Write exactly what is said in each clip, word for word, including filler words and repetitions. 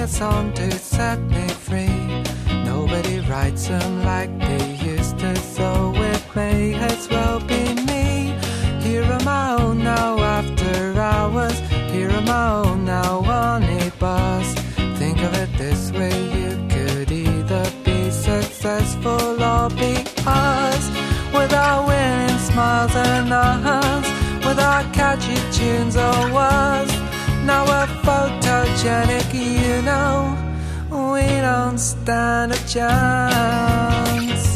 a song to set me free. Nobody writes them like they used to, so it may as well be me. Here on my own now after hours, here on my own now on a bus. Think of it this way, you could either be successful or be us. Without winning smiles and hugs, without catchy tunes or words. Now we're photogenic, you know, we don't stand a chance.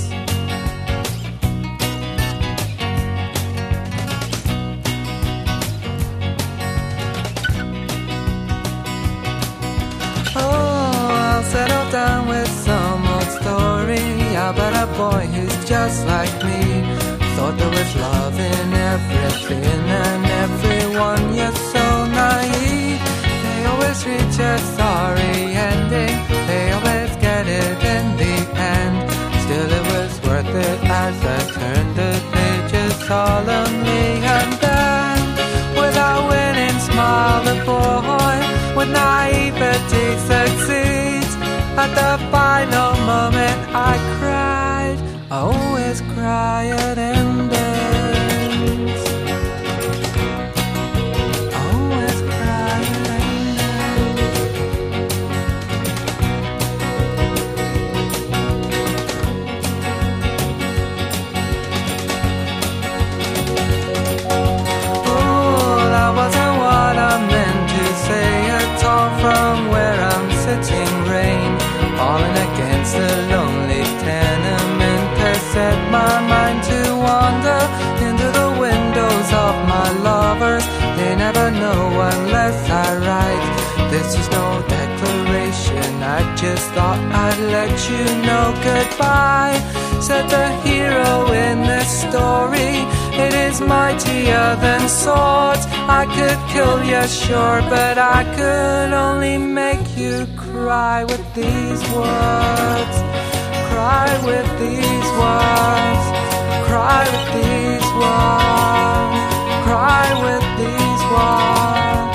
Settle down with some old story about a boy who's just like me. Thought there was love in everything and everyone, you're so naive. They always reach a sorry ending, they always get it in the end. Still it was worth it as I turned the pages solemnly. And then, without winning smile, the boy with naivety succeeds. At the final moment I cried, I always cry at endings. I always cry at endings. Oh, that wasn't what I meant to say at all. From where I'm sitting, rain falling against the lonely tenement has set my mind to wander into the windows of my lovers. They never know unless I write. This is no declaration, I just thought I'd let you know goodbye. Said the hero in this story, it is mightier than swords. I could kill you, sure, but I could only make you cry with these words. Cry with these words. Cry with these words. Cry with these words.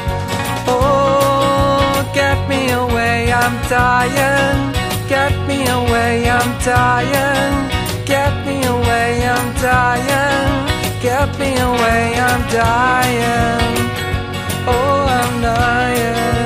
Oh, get me away, I'm dying. Get me away, I'm dying. Get me away, I'm dying. Get me away, I'm dying. Oh, I'm dying.